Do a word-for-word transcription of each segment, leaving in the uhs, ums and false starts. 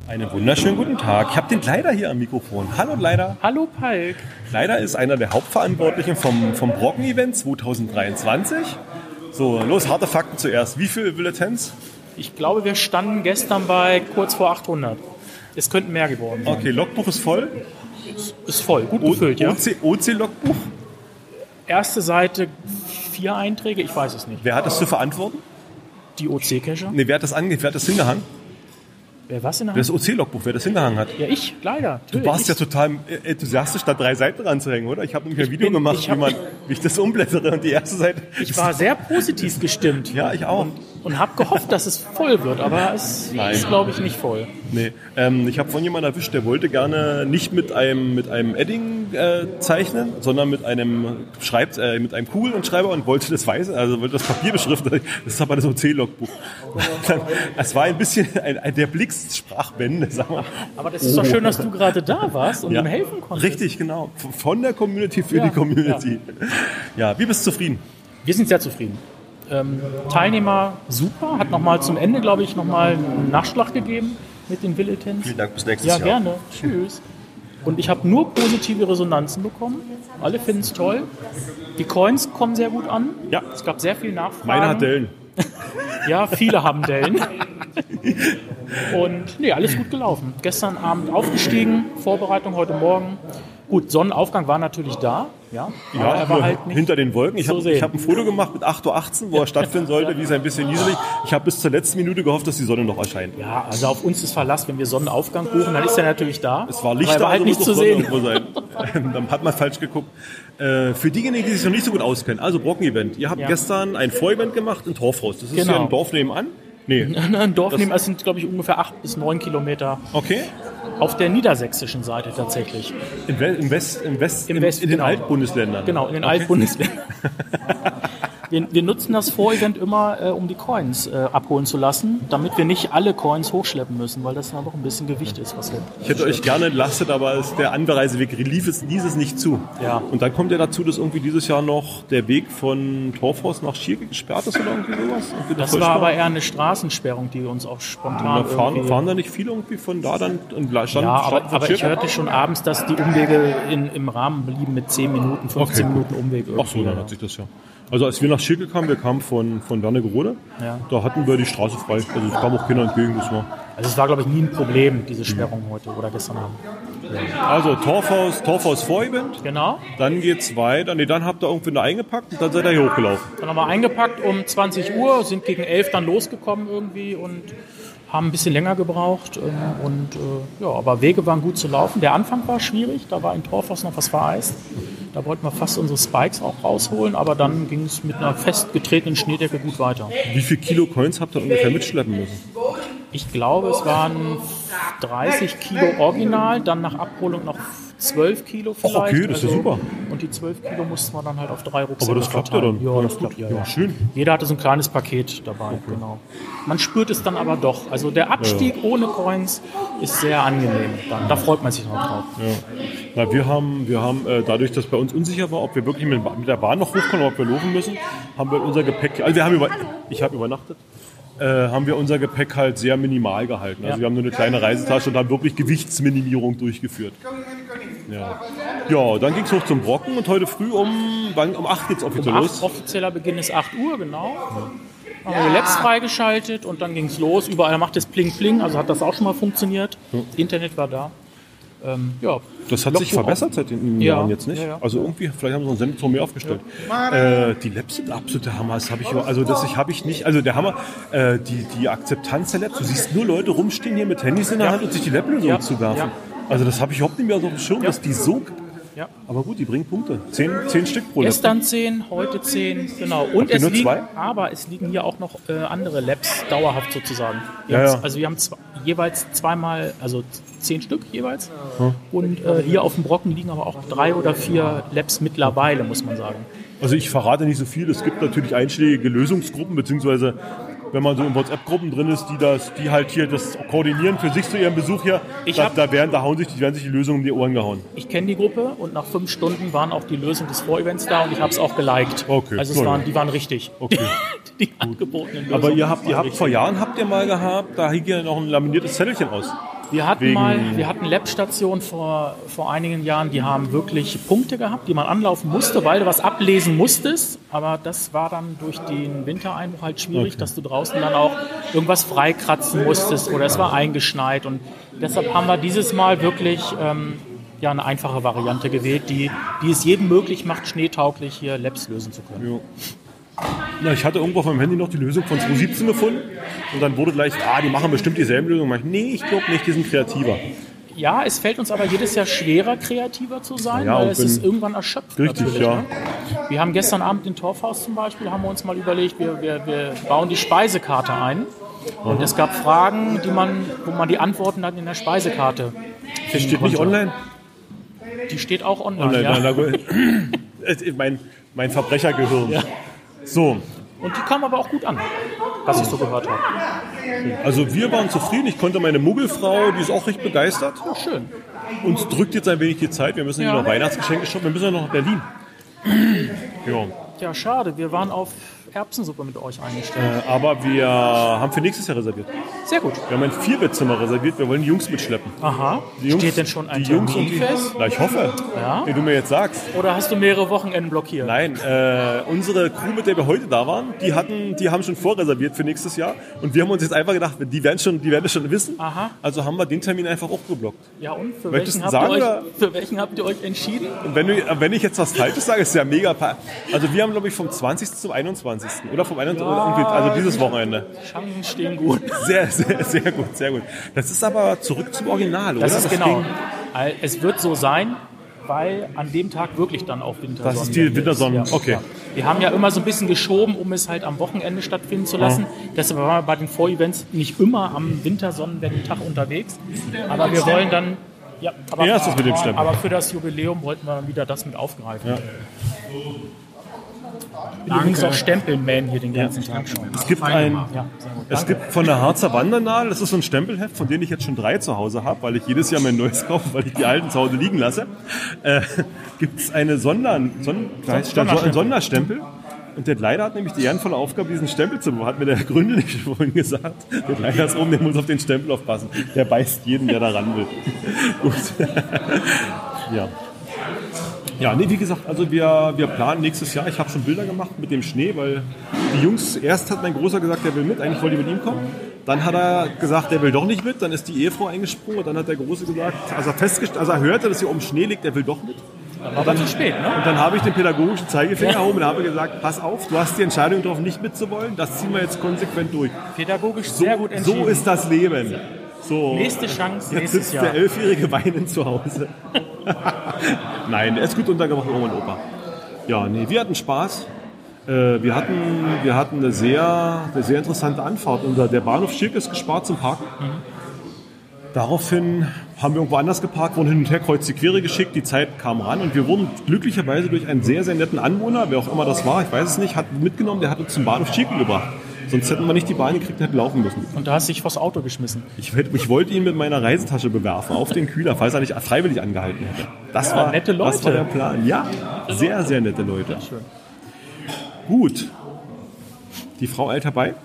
Einen wunderschönen guten Tag. Ich habe den Kleider hier am Mikrofon. Hallo Kleider. Hallo Palk. Kleider ist einer der Hauptverantwortlichen vom, vom Brocken-Event zwanzig dreiundzwanzig. So, los, harte Fakten zuerst. Wie viele Bulletins? Ich glaube, wir standen gestern bei kurz vor achthundert. Es könnten mehr geworden sein. Okay, Logbuch ist voll. Ist, ist voll, gut gefüllt, ja. O C-Logbuch? Erste Seite, vier Einträge, ich weiß es nicht. Wer hat das zu verantworten? Die O C-Cacher? Nee, wer hat das ange- wer hat das hingehangen? Wer was in der Hand? Das O C-Logbuch, wer das hingehangen hat. Ja, ich, leider. Du warst ja total enthusiastisch, da drei Seiten ranzuhängen, oder? Ich habe nämlich ein Video bin, gemacht, ich wie, man, wie ich das umblättere und die erste Seite... Ich war sehr positiv gestimmt. Ja, ich auch. Und, und habe gehofft, dass es voll wird, aber es Nein. ist, glaube ich, nicht voll. Nee, ähm, ich habe von jemandem erwischt, der wollte gerne nicht mit einem, mit einem Edding äh, zeichnen, sondern mit einem Schreib, äh, mit einem Kugel und Schreiber und wollte das Weiße, also wollte das Papier beschriften. Das ist aber das O C-Logbuch. Es war ein bisschen ein, ein, der Blitzsprachbände, sag mal. Aber das ist doch schön, dass du gerade da warst und ja, ihm helfen konntest. Richtig, genau. Von der Community für ja, die Community. Ja. ja, wie bist du zufrieden? Wir sind sehr zufrieden. Ähm, Teilnehmer super, hat nochmal zum Ende, glaube ich, nochmal einen Nachschlag gegeben mit den Bulletins. Vielen Dank, bis nächstes ja, Jahr. Ja, gerne. Tschüss. Und ich habe nur positive Resonanzen bekommen. Alle finden es toll. Die Coins kommen sehr gut an. Ja. Es gab sehr viel Nachfragen. Meine hat Dellen. Ja, viele haben Dellen. Und nee, alles gut gelaufen. Gestern Abend aufgestiegen, Vorbereitung heute Morgen. Gut, Sonnenaufgang war natürlich da. Ja, ja aber er war halt nicht hinter den Wolken. Ich so habe hab ein Foto gemacht mit acht Uhr achtzehn, wo er stattfinden sollte. Wie ist ein bisschen niedrig. Ich habe bis zur letzten Minute gehofft, dass die Sonne noch erscheint. Ja, also auf uns ist Verlass. Wenn wir Sonnenaufgang buchen, dann ist er natürlich da. Es war Licht, aber er war halt nicht zu sehen. Sein. Dann hat man falsch geguckt. Äh, für diejenigen, die sich noch nicht so gut auskennen, also Brocken-Event. Ihr habt ja. gestern ein Vorevent gemacht in Torfhaus. Das ist genau. ja ein Dorf nebenan. Nee. Ein Dorf nebenan, das sind, glaube ich, ungefähr acht bis neun Kilometer. Okay. Auf der niedersächsischen Seite tatsächlich. Im, We- im West, im West, Im West in den genau. Altbundesländern. Genau, in den okay. Altbundesländern. wir, wir nutzen das Vorevent immer, äh, um die Coins äh, abholen zu lassen, damit wir nicht alle Coins hochschleppen müssen, weil das dann doch ein bisschen Gewicht ist. Was wir ich hätte euch gerne entlastet, aber es, der Anreiseweg lief es, ließ es nicht zu. Ja. Und dann kommt ja dazu, dass irgendwie dieses Jahr noch der Weg von Torfhaus nach Schierke gesperrt ist oder irgendwie sowas. Irgendwie das war aber eher eine Straßensperrung, die uns auch spontan da fahren, fahren da nicht viele irgendwie von da dann und stand, ja, aber, stand aber ich hörte schon abends, dass die Umwege in, im Rahmen blieben mit zehn Minuten, fünfzehn okay. Minuten Umweg. Ach so, dann hat sich das ja. Also als wir nach Schierke kamen, wir kamen von, von Wernigerode, ja. da hatten wir die Straße frei. Also es kam auch keiner entgegen. Das war also es war, glaube ich, nie ein Problem, diese Sperrung mhm. heute oder gestern Abend. Ja. Also Torfhaus, Torfhaus Vorevent. Genau. Dann geht's weiter. Nee, dann habt ihr irgendwie eine eingepackt und dann seid ihr hier hochgelaufen. Dann haben wir eingepackt um zwanzig Uhr, sind gegen elf dann losgekommen irgendwie und haben ein bisschen länger gebraucht. Und, äh, ja, aber Wege waren gut zu laufen. Der Anfang war schwierig, da war in Torfhaus noch was vereist. Da wollten wir fast unsere Spikes auch rausholen, aber dann ging es mit einer festgetretenen Schneedecke gut weiter. Wie viel Kilo Coins habt ihr ungefähr mitschleppen müssen? Ich glaube, es waren dreißig Kilo original, dann nach Abholung noch zwölf Kilo vielleicht. Ach, okay, das ist also, ja super. Und die zwölf Kilo mussten wir dann halt auf drei Rucksäcke Aber das klappt ja dann. Ja, das klappt ja, ja. ja. Schön. Jeder hatte so ein kleines Paket dabei, okay. Genau. Man spürt es dann aber doch. Also der Abstieg ja. ohne Coins ist sehr angenehm. Dann, da freut man sich noch drauf. Ja. Na, wir haben, wir haben äh, dadurch, dass bei uns unsicher war, ob wir wirklich mit, mit der Bahn noch hochkommen oder ob wir laufen müssen, haben wir unser Gepäck, also wir haben über, ich habe übernachtet, äh, haben wir unser Gepäck halt sehr minimal gehalten. Also ja. wir haben nur eine kleine Reisetasche und haben wirklich Gewichtsminimierung durchgeführt. Ja, ja, dann ging es hoch zum Brocken und heute früh um, um acht geht es offiziell um los. Offizieller Beginn ist acht Uhr, genau. Ja. Haben wir Labs freigeschaltet und dann ging es los. Überall macht es Pling Pling, also hat das auch schon mal funktioniert. Ja. Internet war da. Ähm, ja. Das hat sich verbessert seit den ja. Jahren jetzt nicht. Ja, ja. Also irgendwie, vielleicht haben sie noch einen Sendeturm mehr aufgestellt. Ja. Äh, die Labs sind absolute Hammer. Das habe ich, also das habe ich nicht. Also der Hammer, äh, die, die Akzeptanz der Labs. Du siehst nur Leute rumstehen hier mit Handys in der ja. Hand und sich die Lab-Lösung ja. zuwerfen. Ja. Also das habe ich überhaupt nicht mehr so auf dem Schirm, ja. dass die so. Ja. Aber gut, die bringen Punkte. Zehn, zehn Stück pro Lab. Gestern zehn, heute zehn, genau. Und es liegen, aber es liegen hier auch noch äh, andere Labs dauerhaft sozusagen. Ja, ja. Also wir haben zwei, jeweils zweimal, also zehn Stück jeweils. Hm. Und äh, hier auf dem Brocken liegen aber auch drei oder vier Labs mittlerweile, muss man sagen. Also ich verrate nicht so viel. Es gibt natürlich einschlägige Lösungsgruppen, beziehungsweise wenn man so in WhatsApp-Gruppen drin ist, die das, die halt hier das koordinieren für sich zu ihrem Besuch hier, ich da, hab, da, werden, da hauen sich, die werden sich die Lösungen um die Ohren gehauen. Ich kenne die Gruppe und nach fünf Stunden waren auch die Lösungen des Vorevents da und ich habe es auch geliked. Okay, also es waren, die waren richtig. Okay. Die angebotenen Lösungen. Aber ihr habt, ihr habt vor Jahren habt ihr mal gehabt, da hing ja noch ein laminiertes Zettelchen aus. Wir hatten Wegen- mal, wir hatten Lab-Stationen vor, vor einigen Jahren, die haben wirklich Punkte gehabt, die man anlaufen musste, weil du was ablesen musstest. Aber das war dann durch den Wintereinbruch halt schwierig, Okay. dass du draußen dann auch irgendwas freikratzen musstest oder es war eingeschneit. Und deshalb haben wir dieses Mal wirklich ähm, ja, eine einfache Variante gewählt, die, die es jedem möglich macht, schneetauglich hier Labs lösen zu können. Ja. Na, ich hatte irgendwo auf meinem Handy noch die Lösung von zwanzig siebzehn gefunden und dann wurde gleich, ah, die machen bestimmt dieselben Lösungen. Ich, nee, ich glaube nicht, die sind kreativer. Ja, es fällt uns aber jedes Jahr schwerer, kreativer zu sein, Ja, weil und es bin- ist irgendwann erschöpft. Richtig, natürlich, ja. Ne? Wir haben gestern Abend in Torfhaus zum Beispiel, haben wir uns mal überlegt, wir, wir, wir bauen die Speisekarte ein. Und es gab Fragen, die man, wo man die Antworten dann in der Speisekarte Die steht nicht konnte. online? Die steht auch online, Online, ja. na, na, gut. mein, mein Verbrechergehirn. Ja. So, Und die kam aber auch gut an, was ich so gehört habe. also wir waren zufrieden. Ich konnte meine Muggelfrau, die ist auch recht begeistert. Ja, schön. Uns drückt jetzt ein wenig die Zeit. Wir müssen Ja. ja noch Weihnachtsgeschenke shoppen. Wir müssen ja noch nach Berlin. Ja. Ja, schade, wir waren auf Erbsensuppe mit euch eingestellt. Äh, aber wir haben für nächstes Jahr reserviert. Sehr gut. Wir haben ein Vierbettzimmer reserviert. Wir wollen die Jungs mitschleppen. Aha. Die Jungs, Steht denn schon ein die Jungs und Termin die, fest? Na, ich hoffe, Ja? wie du mir jetzt sagst. Oder hast du mehrere Wochenenden blockiert? Nein, äh, unsere Crew, mit der wir heute da waren, die hatten, die haben schon vorreserviert für nächstes Jahr. Und wir haben uns jetzt einfach gedacht, die werden schon, die werden es schon wissen. Aha. Also haben wir den Termin einfach auch geblockt. Ja, und für Möchtest welchen, du habt ihr sagen, euch, für welchen habt ihr euch entschieden? Und wenn, du, wenn ich jetzt was Falsches sage, ist ja mega. pa- Also wir haben, glaube ich, vom zwanzigsten zum einundzwanzigsten Oder vom einundzwanzigsten oder irgendwie, also dieses Wochenende. Chancen stehen gut. Sehr, sehr, sehr gut, sehr gut. Das ist aber zurück zum Original, oder? Das ist genau. ging- Es wird so sein, weil an dem Tag wirklich dann auch Wintersonnen. Das ist die Wintersonnen, ist. okay. Wir haben ja immer so ein bisschen geschoben, um es halt am Wochenende stattfinden zu lassen. Deshalb waren wir bei den Vorevents nicht immer am Wintersonnenwendentag unterwegs. Aber wir wollen dann... Ja, aber, Ja, ist das mit dem Stempel. aber für das Jubiläum wollten wir dann wieder das mit aufgreifen. Ja. Ich bin übrigens auch Stempelman hier den ganzen Tag schon. Es gibt ein, Ja, sehr gut. es gibt von der Harzer Wandernahl, das ist so ein Stempelheft, von denen ich jetzt schon drei zu Hause habe, weil ich jedes Jahr mein neues kaufe, weil ich die alten zu Hause liegen lasse. Äh, gibt es eine Sonder, Son, heißt, Sonderstempel. einen Sonderstempel. Und der Leiter hat nämlich die ehrenvolle Aufgabe, diesen Stempel zu bewahren. Hat mir der Gründer nicht vorhin gesagt. Der Leiter ist oben, der muss auf den Stempel aufpassen. Der beißt jeden, der da ran will. Gut. Ja. Ja, nee, wie gesagt, also wir, wir planen nächstes Jahr. Ich habe schon Bilder gemacht mit dem Schnee, weil die Jungs, erst hat mein Großer gesagt, der will mit, eigentlich wollte ich mit ihm kommen. Dann hat er gesagt, der will doch nicht mit, dann ist die Ehefrau eingesprungen und dann hat der Große gesagt, als er, festgestellt, als er hörte, dass hier oben Schnee liegt, der will doch mit. War aber zu spät, ne? Und dann habe ich den pädagogischen Zeigefinger erhoben und habe gesagt, pass auf, du hast die Entscheidung getroffen, nicht mitzuwollen, das ziehen wir jetzt konsequent durch. Pädagogisch sehr gut entschieden. So ist das Leben. So. Nächste Chance, Jetzt nächstes sitzt Jahr. der Elfjährige weinend zu Hause. Nein, er ist gut untergebracht, Oma und Opa. Ja, nee, wir hatten Spaß. Äh, wir, hatten, wir hatten eine sehr, eine sehr interessante Anfahrt. Unser, der Bahnhof Schirk ist gespart zum Parken. Daraufhin haben wir irgendwo anders geparkt, wurden hin und her kreuz die Quere geschickt, die Zeit kam ran und wir wurden glücklicherweise durch einen sehr, sehr netten Anwohner, wer auch immer das war, ich weiß es nicht, hat mitgenommen, der hat uns zum Bahnhof Schirk gebracht. Sonst hätten wir nicht die Bahn gekriegt und hätten laufen müssen. Und da hast du dich vors Auto geschmissen. Ich, hätte- ich wollte ihn mit meiner Reisetasche bewerfen auf den Kühler, falls er nicht freiwillig angehalten hätte. Das Ja, war, nette Leute. Das war der Plan. Ja, sehr, sehr nette Leute. Schön. Gut. Die Frau eilt herbei.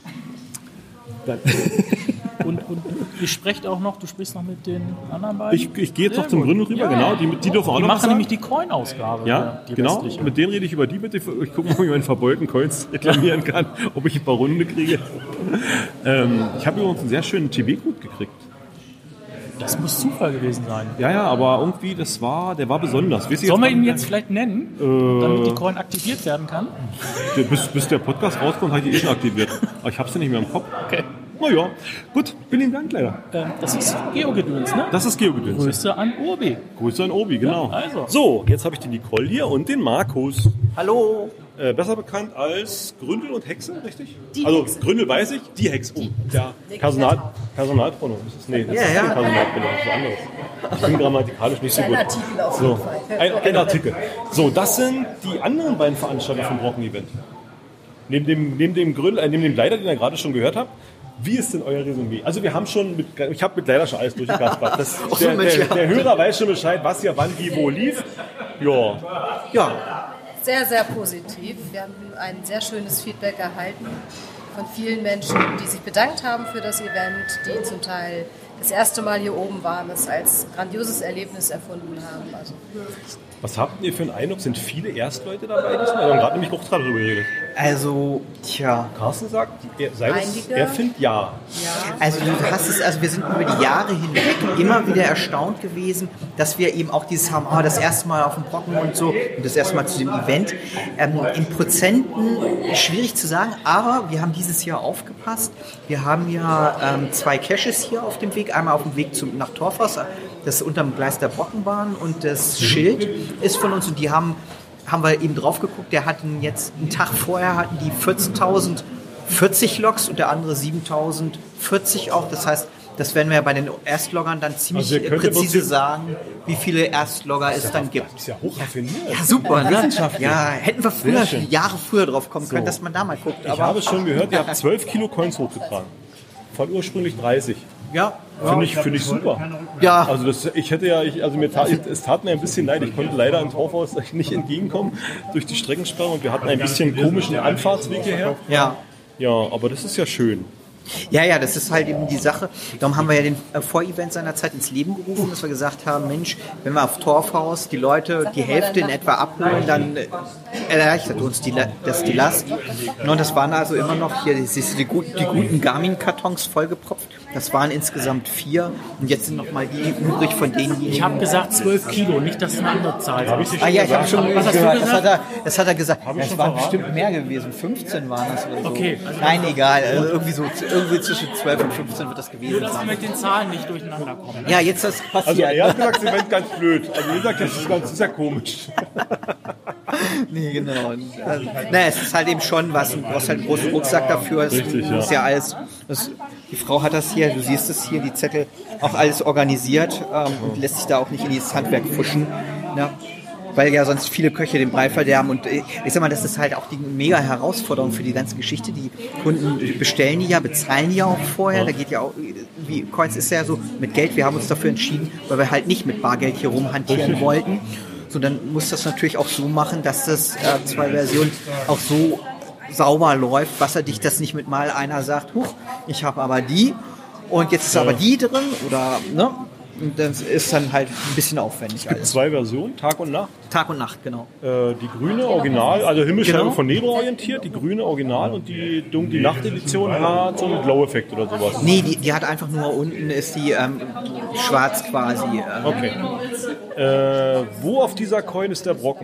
Dann, Und, und ihr sprecht auch noch, du sprichst noch mit den anderen beiden? ich, ich gehe jetzt Sehr noch zum gut. Gründel rüber, Ja. genau. Die, die dürfen auch Die noch was machen sagen. nämlich die Coin-Ausgabe. Ja, die genau. restliche. Mit denen rede ich über die, bitte. Ich gucke mal, ob ich meinen verbeulten Coins reklamieren kann, ob ich ein paar Runde kriege. ähm, ich habe übrigens einen sehr schönen T V-Code gekriegt. Das muss Zufall gewesen sein. Ja, ja, aber irgendwie, das war, der war besonders. Wisst ihr Sollen wir jetzt- ihn jetzt vielleicht nennen, damit die Coin aktiviert werden kann? Der- Bis, bis der Podcast rauskommt, habe ich die eh schon aktiviert. Aber ich habe sie nicht mehr im Kopf. Okay. Na ja, gut, vielen Dank leider. Ähm, das ist Geogedöns, ne? Das ist Geogedöns. Grüße an Urbi. Grüße an Obi, genau. Ja, also. So, jetzt habe ich die Nicole hier und den Markus. Hallo. Äh, besser bekannt als Gründel und Hexe, richtig? Die also Hexe. Gründel weiß ich, die Hexe. Oh, ja. Personal, Personalpronomen. Das ist, nee, das Ja, ist ja. kein Personalpronomen, das ist was anderes. Ich bin grammatikalisch nicht so Ein gut. Artikel auf So, jeden Fall. ein, ein Artikel. So, das sind die anderen beiden Veranstalter vom Brocken-Event. Neben dem, neben dem Gründel, äh, neben dem Leiter, den ihr gerade schon gehört habt. Wie ist denn euer Resümee? Also wir haben schon, mit, ich habe mit leider schon alles durchgekaspert. Das, der, der, der Hörer weiß schon Bescheid, was ja wann, wie, wo lief. Ja, ja, Sehr, sehr positiv. Wir haben ein sehr schönes Feedback erhalten von vielen Menschen, die sich bedankt haben für das Event, die zum Teil das erste Mal hier oben waren, es als grandioses Erlebnis erfunden haben. Also, was habt ihr für einen Eindruck? Sind viele Erstleute dabei diesmal? Wir haben gerade nämlich auch gerade drüber geredet. Also, tja. Carsten sagt, er, sei das, er findet ja. ja. Also du hast es, also wir sind über die Jahre hinweg immer wieder erstaunt gewesen, dass wir eben auch dieses haben, oh, das erste Mal auf dem Brocken und so und das erste Mal zu dem Event. Ähm, in Prozenten schwierig zu sagen, aber wir haben dieses Jahr aufgepasst. Wir haben ja ähm, zwei Caches hier auf dem Weg, einmal auf dem Weg zum, nach Torfhaus, das ist unterm Gleis der Brockenbahn und das Schild ist von uns und die haben, haben wir eben drauf geguckt, der hatten jetzt einen Tag vorher hatten die vierzehntausend vierzig Loks und der andere siebentausend vierzig auch, das heißt, das werden wir ja bei den Erstloggern dann ziemlich also präzise sagen, wie viele Erstlogger es dann gibt. Das ist ja hochraffiniert. Ja, super, ne? Ja, hätten wir früher, Jahre früher drauf kommen können, so. Dass man da mal guckt. Aber ich habe schon gehört, ihr habt zwölf Kilo Coins hochgetragen. Von ursprünglich dreißig. Ja. Finde ich, find ich super. Ja. Also das, ich hätte ja, ich, also mir tat, es tat mir ein bisschen leid. Ich konnte leider im Torfhaus nicht entgegenkommen durch die Streckensperre und wir hatten ein bisschen komischen Anfahrtsweg hierher. Ja. Ja, aber das ist ja schön. Ja, ja, das ist halt eben die Sache. Darum haben wir ja den Vorevent seinerzeit ins Leben gerufen, dass wir gesagt haben, Mensch, wenn wir auf Torfhaus die Leute die Hälfte in etwa abholen, dann erleichtert uns die, das die Last. Und das waren also immer noch hier die, die, guten, die guten Garmin-Kartons vollgepropft. Das waren insgesamt vier und jetzt sind noch mal die übrig von denjenigen. Ich habe gesagt zwölf Kilo, nicht, dass es eine andere Zahl ist. Ah ja, ich habe schon was gehört, das hat, er, das hat er gesagt. Ja, es waren bestimmt mehr gewesen, fünfzehn waren das oder so. Okay. Also nein, egal, also irgendwie so irgendwie zwischen zwölf und fünfzehn wird das gewesen sein. Nur, dass wir mit den Zahlen nicht durcheinander kommen. Ja, jetzt das passiert. Also er hat gesagt, sie sind ganz blöd. Also ihr sagt, das ist, ganz, das ist ja komisch. Nee, genau. Naja, es ist halt eben schon was, du brauchst halt einen großen Rucksack dafür. Es Richtig, ja. ist ja alles, das, die Frau hat das hier, du siehst es hier, die Zettel, auch alles organisiert ähm, und lässt sich da auch nicht in dieses Handwerk pfuschen. Ja. Weil ja sonst viele Köche den Brei verderben und ich sag mal, das ist halt auch die mega Herausforderung für die ganze Geschichte. Die Kunden bestellen die ja, bezahlen die ja auch vorher, da geht ja auch, wie Coins ist ja so, mit Geld, wir haben uns dafür entschieden, weil wir halt nicht mit Bargeld hier rumhantieren wollten. So, dann muss das natürlich auch so machen, dass das äh, zwei Versionen auch so sauber läuft, wasserdicht, dass nicht mit mal einer sagt, huch, ich habe aber die und jetzt ist aber die drin oder, ne? Und das ist dann halt ein bisschen aufwendig alles. Zwei Versionen, Tag und Nacht? Tag und Nacht, genau. Äh, die grüne Original, also Himmelscheibe genau. von Nebel orientiert, die grüne Original und die dunkle Nachtedition hat so einen Glow-Effekt oder sowas. Nee, die, die hat einfach nur unten ist die ähm, schwarz quasi. Ähm. Okay. Äh, wo auf dieser Coin ist der Brocken?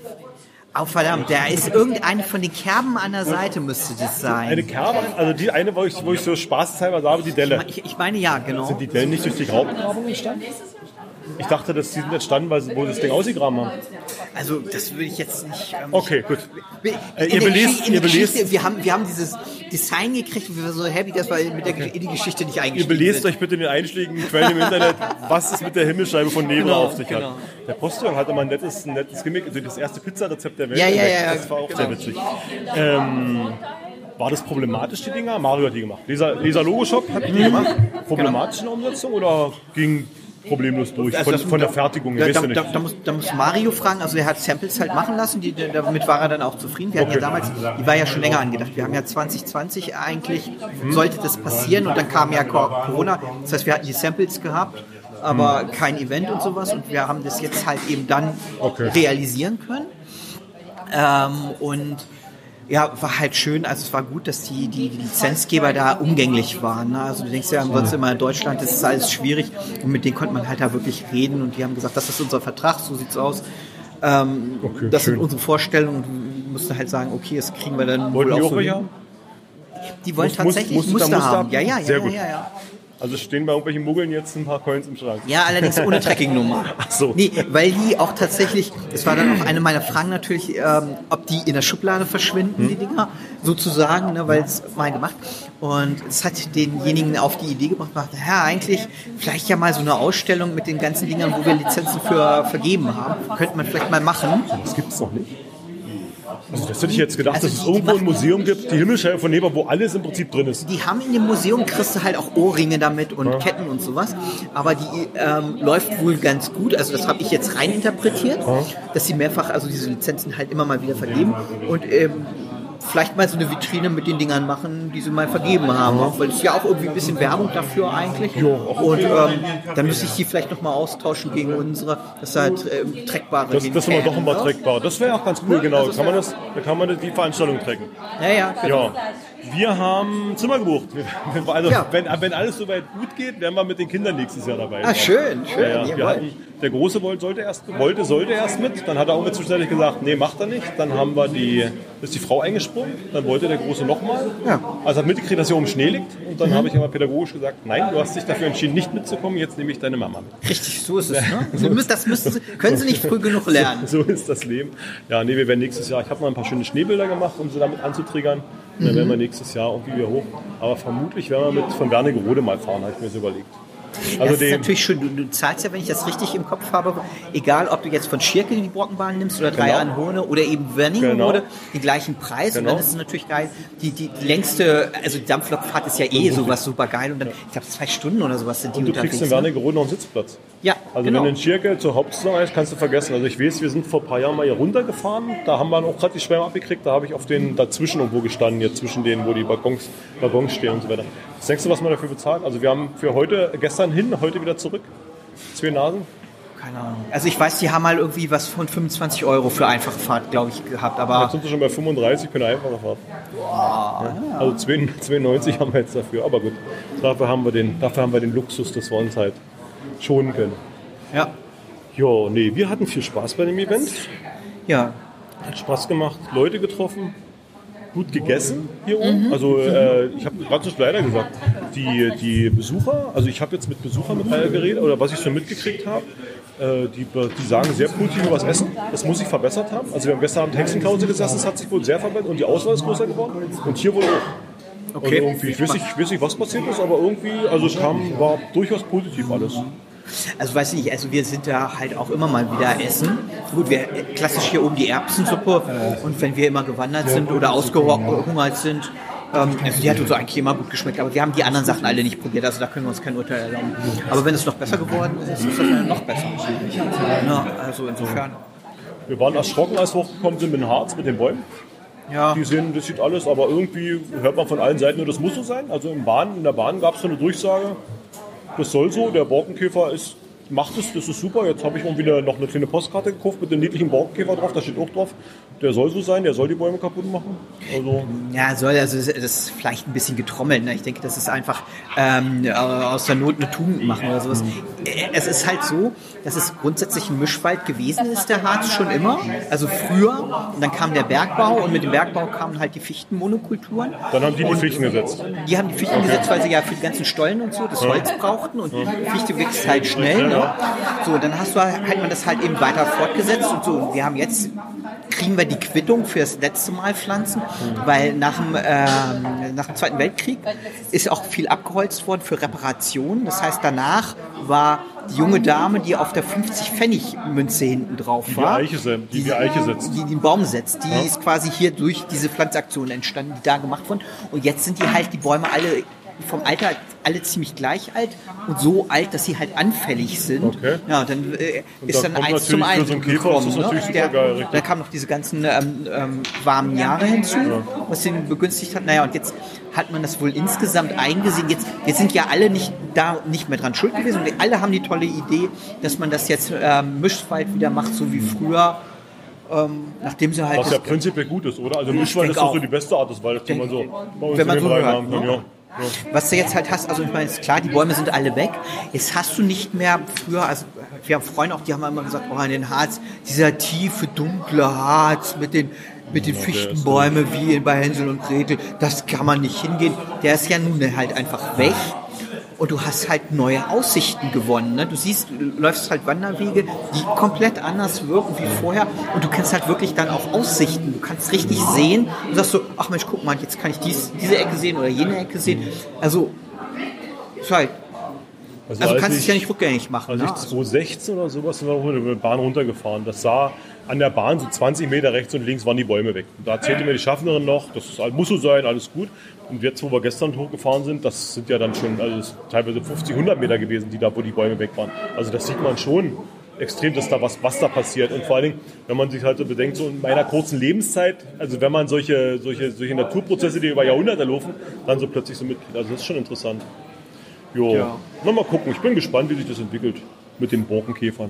Oh, verdammt, da ist irgendeine von den Kerben an der Seite müsste das sein. Eine Kerbe, also die eine, wo ich, wo ich so spaßeshalber sage, die Delle. Ich, ich meine ja, genau. Sind die Dellen nicht durch die Graubengrabung entstanden? Ich dachte, dass die sind entstanden, weil sie wo das Ding ausgegraben haben. Also das würde ich jetzt nicht... Ähm, okay, gut. In äh, ihr belest, ihr belest, wir, haben, wir haben dieses Design gekriegt und wir waren so happy, dass wir mit der okay. in die Geschichte nicht eingestiegen sind. Ihr belest sind. euch bitte in den einschlägigen Quellen im Internet, was es mit der Himmelscheibe von Nebel genau, auf sich genau. hat. Der Postillon hatte mal ein nettes, ein nettes Gimmick, also das erste Pizzarezept der Welt. Ja, ja, ja, das war auch genau. sehr witzig. Ähm, war das problematisch, die Dinger? Mario hat die gemacht. Leser, Leser Logo Shop hat die mhm. gemacht. Problematische genau. Umsetzung oder ging problemlos durch, also von, von der Fertigung? Da, da, da, da, muss, da muss Mario fragen, also er hat Samples halt machen lassen, die, damit war er dann auch zufrieden. Wir hatten okay. ja damals, die war ja schon länger angedacht, wir haben ja zwanzig zwanzig eigentlich, hm. sollte das passieren und dann kam ja Corona, das heißt wir hatten die Samples gehabt, aber hm. kein Event und sowas und wir haben das jetzt halt eben dann okay. realisieren können ähm, und ja, war halt schön, also es war gut, dass die, die, die Lizenzgeber da umgänglich waren. Ne? Also du denkst ja, sonst immer in Deutschland, das ist alles schwierig und mit denen konnte man halt da wirklich reden und die haben gesagt, das ist unser Vertrag, so sieht's aus. Ähm, okay, das schön. Sind unsere Vorstellungen und wir mussten halt sagen, okay, das kriegen wir dann wollten wohl die auch auch so haben? Die wollen muss, tatsächlich muss, Muster, Muster haben. Ja, ja, ja, Sehr ja, gut. ja, ja. Also stehen bei irgendwelchen Muggeln jetzt ein paar Coins im Schrank. Ja, allerdings ohne Tracking-Nummer. Ach so. Nee, weil die auch tatsächlich, das war dann auch eine meiner Fragen natürlich, ähm, ob die in der Schublade verschwinden, hm. die Dinger, sozusagen, ne, weil es mal gemacht. Und es hat denjenigen auf die Idee gebracht, ja, eigentlich vielleicht ja mal so eine Ausstellung mit den ganzen Dingern, wo wir Lizenzen für vergeben haben. Könnte man vielleicht mal machen. Das gibt's noch nicht. Also das hätte ich jetzt gedacht, also dass es irgendwo ein Museum gibt, die Himmelscheibe von Nebel, wo alles im Prinzip drin ist. Die haben in dem Museum, kriegst du halt auch Ohrringe damit und ja. Ketten und sowas, aber die ähm, läuft wohl ganz gut, also das habe ich jetzt rein interpretiert, ja. dass sie mehrfach, also diese Lizenzen halt immer mal wieder vergeben und ähm, vielleicht mal so eine Vitrine mit den Dingern machen, die sie mal vergeben haben. Auch, weil es ist ja auch irgendwie ein bisschen Werbung dafür eigentlich. Und ähm, dann müsste ich die vielleicht nochmal austauschen gegen unsere. Das ist halt ähm, trackbare. Das, das sind wir doch immer trackbar. Das wäre auch ganz cool, genau. Also kann man das, da kann man die Veranstaltung tracken. Ja, ja, genau. Ja. Wir haben Zimmer gebucht. Also, Ja. wenn, wenn alles soweit gut geht, werden wir mit den Kindern nächstes Jahr dabei Ah, sein. schön, schön. Ja, ja. Wir Jawohl. hatten, der Große wollte, sollte erst, wollte, sollte erst mit. Dann hat er auch zwischenzeitlich gesagt, nee, macht er nicht. Dann haben wir die, ist die Frau eingesprungen. Dann wollte der Große nochmal. Ja. Also hat mitgekriegt, dass hier oben Schnee liegt. Und dann Mhm. habe ich aber pädagogisch gesagt, nein, du hast dich dafür entschieden, nicht mitzukommen. Jetzt nehme ich deine Mama mit. Richtig, so ist es. Ne? Sie müssen, das müssen sie, können sie nicht früh genug lernen. So ist das Leben. Ja, nee, wir werden nächstes Jahr, ich habe mal ein paar schöne Schneebilder gemacht, um sie damit anzutriggern. Und dann werden wir nächstes Jahr irgendwie wieder hoch. Aber vermutlich werden wir mit von Wernigerode mal fahren, habe ich mir so überlegt. Also Das ist den, natürlich schön. Du, du zahlst ja, wenn ich das richtig im Kopf habe, egal ob du jetzt von Schirke die Brockenbahn nimmst oder drei Genau. Anhone oder eben Wernigerode, Genau. den gleichen Preis. Genau. Und dann ist es natürlich geil. Die, die, die längste, also die Dampflokfahrt ist ja eh sowas super geil. Und dann, ich glaube, zwei Stunden oder sowas sind die und du unterwegs. kriegst in ne? Wernigerode noch einen Sitzplatz. Ja, Also genau. wenn du in Schirke zur Hauptsaison reist, kannst du vergessen. Also ich weiß, wir sind vor ein paar Jahren mal hier runtergefahren. Da haben wir auch gerade die Schwärme abgekriegt. Da habe ich auf den dazwischen irgendwo gestanden, jetzt zwischen denen, wo die Waggons, Waggons stehen und so weiter. Was denkst du, was man dafür bezahlt? Also wir haben für heute, gestern hin, heute wieder zurück. Zwei Nasen. Keine Ahnung. Also ich weiß, die haben mal irgendwie was von fünfundzwanzig Euro für einfache Fahrt, glaube ich, gehabt. Jetzt Aber sind wir schon bei fünfunddreißig für eine einfache Fahrt. Ja. Also zweiundneunzig haben wir jetzt dafür. Aber gut, dafür haben wir den, dafür haben wir den Luxus, dass wir uns halt schonen können. ja, Jo, nee, wir hatten viel Spaß bei dem Event. ja. Hat Spaß gemacht, Leute getroffen, gut gegessen hier oben. Also äh, ich habe gerade schon leider gesagt, die, die Besucher, also ich habe jetzt mit Besuchern mit allen geredet, oder was ich so mitgekriegt habe, äh, die, die sagen sehr positiv über das Essen. Das muss sich verbessert haben. Also wir haben gestern Abend Hexenkause gesessen, das hat sich wohl sehr verbessert und die Auswahl ist größer geworden. Und hier wohl auch. Okay. Also irgendwie, ich weiß nicht, ich weiß nicht, was passiert ist, aber irgendwie, also es kam, war durchaus positiv alles. Also weiß ich nicht, also wir sind da halt auch immer mal wieder essen. Gut, wir klassisch hier oben die Erbsensuppe und wenn wir immer gewandert sind oder ausgehungert sind, ähm, also die hat uns eigentlich immer gut geschmeckt, aber wir haben die anderen Sachen alle nicht probiert, also da können wir uns kein Urteil erlauben. Aber wenn es noch besser geworden ist, ist das noch besser. Ja, also insofern. Wir waren erschrocken, als wir hochgekommen sind mit dem Harz, mit den Bäumen. Ja, Die sehen, das sieht alles, aber irgendwie hört man von allen Seiten nur, das muss so sein. Also in, Bahn, in der Bahn gab es so eine Durchsage, das soll so, der Borkenkäfer ist, macht es, das ist super. Jetzt habe ich irgendwie eine, noch eine kleine Postkarte gekauft mit dem niedlichen Borkenkäfer drauf, da steht auch drauf, der soll so sein, der soll die Bäume kaputt machen. Also ja, soll, also das ist vielleicht ein bisschen getrommelt. Ne? Ich denke, das ist einfach ähm, aus der Not eine Tugend machen oder sowas. Es ist halt so, dass es grundsätzlich ein Mischwald gewesen ist, der Harz schon immer. Also früher, und dann kam der Bergbau und mit dem Bergbau kamen halt die Fichtenmonokulturen. dann haben die die Fichten gesetzt. Die haben die Fichten gesetzt, weil sie ja für die ganzen Stollen und so das Holz brauchten und die Fichte wächst halt schnell. Ne? So, dann hast du halt man das halt eben weiter fortgesetzt und so. Und wir haben jetzt, kriegen wir die Quittung für das letzte Mal pflanzen, weil nach dem, ähm, nach dem Zweiten Weltkrieg ist auch viel abgeholzt worden für Reparationen. Das heißt, danach war die junge Dame, die auf der fünfzig-Pfennig-Münze hinten drauf Die war, Eiche, se- die, die Eiche setzt. die den Baum setzt, die ist quasi hier durch diese Pflanzaktion entstanden, die da gemacht wurden. Und jetzt sind die halt, die Bäume alle vom Alter alle ziemlich gleich alt und so alt, dass sie halt anfällig sind. Okay. Ja, dann äh, ist da dann kommt eins zum natürlich für einen so einen Käfer gekommen. ist das natürlich Ne? supergeil, Der, richtig. da kamen noch diese ganzen ähm, ähm, warmen Jahre hinzu, was den begünstigt hat. Naja, und jetzt hat man das wohl insgesamt eingesehen. Jetzt, jetzt sind ja alle nicht da nicht mehr dran schuld gewesen und alle haben die tolle Idee, dass man das jetzt ähm, Mischwald wieder macht, so wie früher. Ähm, nachdem sie halt Was ja das- prinzipiell gut ist, oder? Also Mischwald denke ist doch so auch. die beste Art des Waldes, die man so bei uns Wenn man in so den Reihen hört, haben kann. ne? Ja. Ja. Was du jetzt halt hast, also ich meine, ist klar, die Bäume sind alle weg. Jetzt hast du nicht mehr früher, also wir haben Freunde auch, die haben immer gesagt, oh, in den Harz, dieser tiefe, dunkle Harz mit den, mit den Ja, der Fichtenbäumen wie bei Hänsel und Gretel, das kann man nicht hingehen. Der ist ja nun halt einfach weg. Und du hast halt neue Aussichten gewonnen. Ne? Du siehst, du läufst halt Wanderwege, die komplett anders wirken wie vorher. Und du kannst halt wirklich dann auch Aussichten. Du kannst richtig sehen und sagst so, ach Mensch, guck mal, jetzt kann ich dies, diese Ecke sehen oder jene Ecke sehen. Also, ist halt, also du als kannst ich- es ja nicht rückgängig machen. Als Ne? ich zweitausendsechzehn oder sowas sind wir mit der Bahn runtergefahren. Das sah an der Bahn so zwanzig Meter rechts und links waren die Bäume weg. Und da erzählte mir die Schaffnerin noch, das ist, muss so sein, alles gut. Und jetzt, wo wir gestern hochgefahren sind, das sind ja dann schon also das ist teilweise fünfzig, hundert Meter gewesen, die da, wo die Bäume weg waren. Also das sieht man schon. extrem, dass da was, was da passiert. Und vor allen Dingen, wenn man sich halt so bedenkt, so in meiner kurzen Lebenszeit, also wenn man solche, solche, solche Naturprozesse, die über Jahrhunderte laufen, dann so plötzlich so mitkriegt. Also das ist schon interessant. Jo. Ja. Na, mal gucken. Ich bin gespannt, wie sich das entwickelt mit den Borkenkäfern.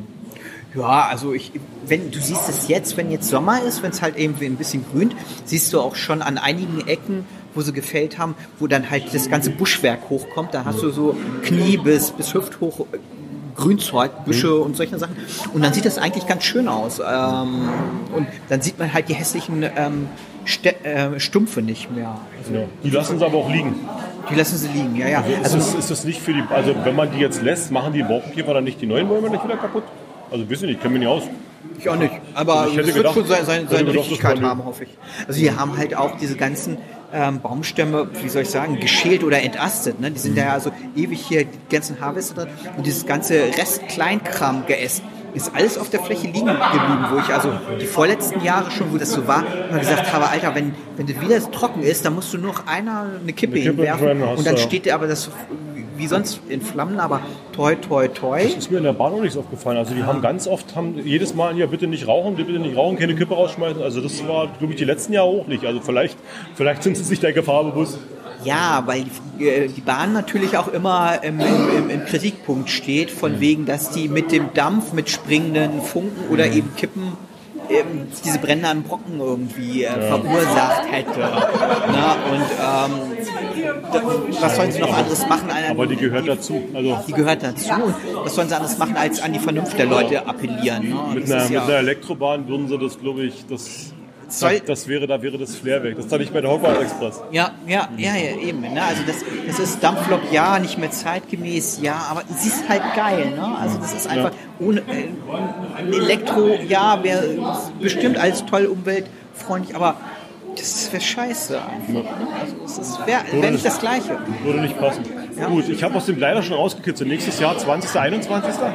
Ja, also ich, wenn du siehst es jetzt, wenn jetzt Sommer ist, wenn es halt irgendwie ein bisschen grünt, siehst du auch schon an einigen Ecken, wo sie gefällt haben, wo dann halt das ganze Buschwerk hochkommt. Da hast du so Knie bis, bis hüfthoch Grünzeug, Büsche mhm. und solche Sachen. Und dann sieht das eigentlich ganz schön aus. Ähm, und dann sieht man halt die hässlichen ähm, St- äh, Stumpfe nicht mehr. Also, ja. Die lassen sie aber auch liegen. Die lassen sie liegen, ja, ja. Also, also ist, das, ist das nicht für die, also wenn man die jetzt lässt, machen die Borkenkäfer dann nicht die neuen Bäume nicht wieder kaputt? Also wissen nicht, ich kenne mich nicht aus. Ich auch nicht, aber also es wird gedacht, schon seine, seine, seine gedacht, Richtigkeit haben, hoffe ich. Also wir haben halt auch diese ganzen ähm, Baumstämme, wie soll ich sagen, geschält oder entastet. Ne? Die sind mhm. ja also ewig hier, die ganzen Harvester drin. Und dieses ganze Rest-Kleinkram geäst ist alles auf der Fläche liegen geblieben, wo ich also die vorletzten Jahre schon, wo das so war, immer gesagt habe, Alter, wenn, wenn das wieder trocken ist, dann musst du nur noch einer eine Kippe, eine Kippe hinwerfen und dann steht dir aber das wie sonst in Flammen, aber toi, toi, toi. Das ist mir in der Bahn auch nicht so aufgefallen. Also die ja. haben ganz oft, haben jedes Mal, ja bitte nicht rauchen, bitte nicht rauchen, keine Kippe rausschmeißen. Also das war, glaube ich, die letzten Jahre auch nicht. Also vielleicht, vielleicht sind sie sich der Gefahr bewusst. Ja, weil die, die Bahn natürlich auch immer im, im, im Kritikpunkt steht, von mhm. wegen, dass die mit dem Dampf, mit springenden Funken oder mhm. eben Kippen eben diese brennenden Brocken irgendwie äh, ja. verursacht hätte. Na, und ähm, was sollen sie noch anderes machen? Aber die gehört dazu. Also die gehört dazu. Und was sollen sie anderes machen, als an die Vernunft der Leute appellieren? Ne? Mit, einer, mit ja einer Elektrobahn würden sie das, glaube ich, das... Das, das wäre, da wäre das Flair weg. Das ist doch nicht bei der Hogwarts Express. Ja, ja, ja, ja eben. Ne? Also das, das ist Dampflok, ja, nicht mehr zeitgemäß, ja, aber sie ist halt geil. Ne? Also das ist einfach ja. ohne äh, Elektro, ja, wäre bestimmt alles toll, umweltfreundlich, aber das wäre scheiße einfach. Ne? Also es wäre wär nicht das Gleiche. Würde nicht passen. Ja. Gut, ich habe aus dem Gleiter schon rausgekitzelt. Nächstes Jahr zwanzigster einundzwanzigster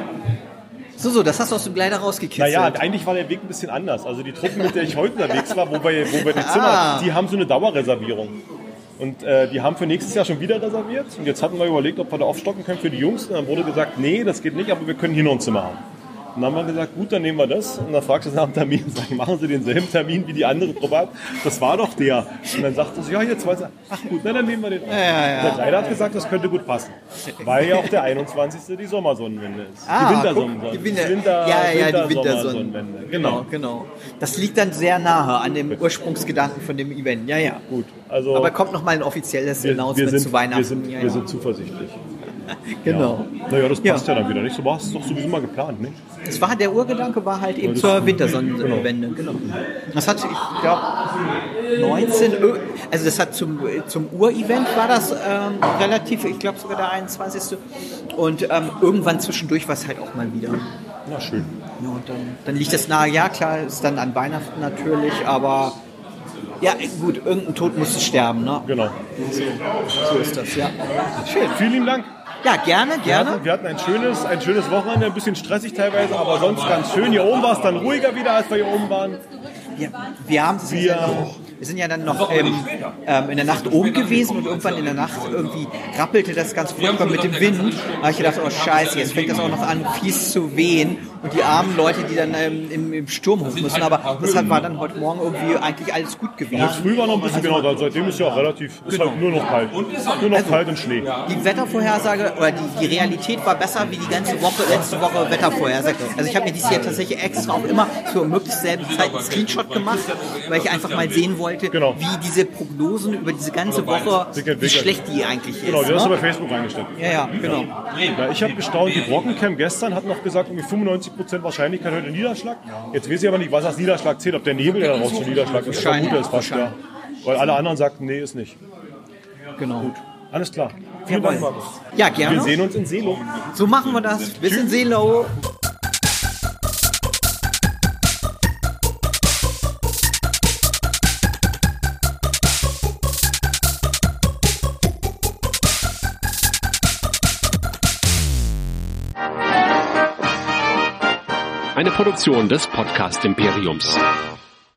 So, so, das hast du aus dem Gleiter rausgekitzelt. Naja, eigentlich war der Weg ein bisschen anders. Also die Truppen, mit der ich heute unterwegs war, wo wir, wo wir die Zimmer, ah. die haben so eine Dauerreservierung. Und äh, die haben für nächstes Jahr schon wieder reserviert. Und jetzt hatten wir überlegt, ob wir da aufstocken können für die Jungs. Und dann wurde gesagt, nee, das geht nicht, aber wir können hier noch ein Zimmer haben. Und dann haben wir gesagt, gut, dann nehmen wir das. Und dann fragst du nach dem Termin, sagen, machen Sie denselben Termin wie die andere Truppe hat. Das war doch der. Und dann sagte sie, ja, hier zwei. Ach gut, na, dann nehmen wir den. Ja, ja, ja. Der Kleider hat gesagt, das könnte gut passen. Weil ja auch der einundzwanzigste die Sommersonnenwende ist. Ah, die Wintersonnenwende. Die Winter, Winter, ja, ja, Winter, die Wintersonnenwende. Genau, genau. Das liegt dann sehr nahe an dem Ursprungsgedanken von dem Event. Ja, ja. Gut. Also, aber kommt noch mal ein offizielles Announcement zu Weihnachten. Wir sind, ja, wir ja. sind zuversichtlich. Genau. Ja. Naja, das passt ja. ja dann wieder nicht. So war es doch sowieso mal geplant, nicht? Es war, der Urgedanke war halt eben zur Wintersonnenwende. Genau. genau. Das hat, ich glaube, neunzehn, also das hat zum, zum Ur-Event war das ähm, relativ, ich glaube sogar der einundzwanzigste Und ähm, irgendwann zwischendurch war es halt auch mal wieder. Na schön. Ja, und dann, dann liegt das nahe, ja klar, ist dann an Weihnachten natürlich, aber ja, gut, irgendein Tod musste sterben, ne? Genau. So, so ist das, ja. Schön. Vielen lieben Dank. Ja, gerne, gerne. Wir hatten, wir hatten ein, schönes, ein schönes Wochenende, ein bisschen stressig teilweise, aber sonst ganz schön. Hier oben war es dann ruhiger wieder, als wir hier oben waren. Ja, wir haben wir, ja noch, wir sind ja dann noch ähm, ähm, in der Nacht oben gewesen und irgendwann in der Nacht irgendwie rappelte das ganz furchtbar mit dem Wind. Da habe ich gedacht, oh Scheiße, jetzt fängt das auch noch an, fies zu wehen. Und die armen Leute, die dann ähm, im, im Sturm hoch müssen. Aber deshalb war dann heute Morgen irgendwie eigentlich alles gut gewesen. Ja, früh war noch ein bisschen, also, genau, seitdem ist ja auch relativ, ist genau. halt nur noch kalt. Nur noch also, kalt und Schnee. Die Wettervorhersage, oder die, die Realität war besser wie die ganze Woche, letzte Woche Wettervorhersage. Also ich habe mir dieses Jahr tatsächlich extra auch immer zur möglichst selben Zeit einen Screenshot gemacht, weil ich einfach mal sehen wollte, genau. wie diese Prognosen über diese ganze Woche, wie schlecht die eigentlich ist. Genau, die hast du bei Facebook reingestellt. Ja, ja, genau. Ja, ich habe gestaunt, die Brockencam gestern hat noch gesagt, irgendwie fünfundneunzig Prozent Wahrscheinlichkeit heute Niederschlag. Jetzt weiß ich aber nicht, was als Niederschlag zählt, ob der Nebel, der daraus zum Niederschlag ist. Ich vermute es fast, ja. Weil alle anderen sagten, nee, ist nicht. Genau. Gut, alles klar. Vielen Dank, Markus. Ja, gerne. Wir sehen uns in Seelow. So machen wir das. Bis Tschüss. In Seelow. Eine Produktion des Podcast Imperiums.